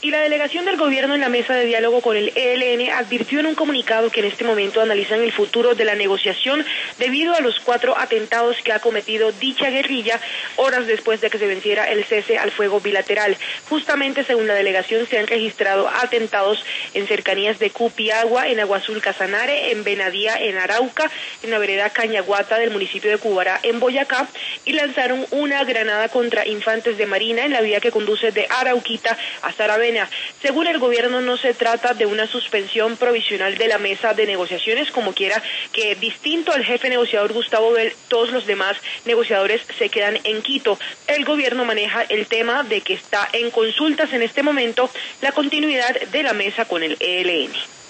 Y la delegación del gobierno en la mesa de diálogo con el ELN advirtió en un comunicado que en este momento analizan el futuro de la negociación debido a los 4 atentados que ha cometido dicha guerrilla horas después de que se venciera el cese al fuego bilateral. Justamente según la delegación se han registrado atentados en cercanías de Cupiagua, en Agua Azul Casanare, en Benadía, en Arauca, en la vereda Cañaguata del municipio de Cubará, en Boyacá, y lanzaron una granada contra infantes de marina en la vía que conduce de Arauquita a Saravena. Según el gobierno, no se trata de una suspensión provisional de la mesa de negociaciones, como quiera que, distinto al jefe negociador Gustavo Bell, todos los demás negociadores se quedan en Quito. El gobierno maneja el tema de que está en consultas en este momento la continuidad de la mesa con el ELN.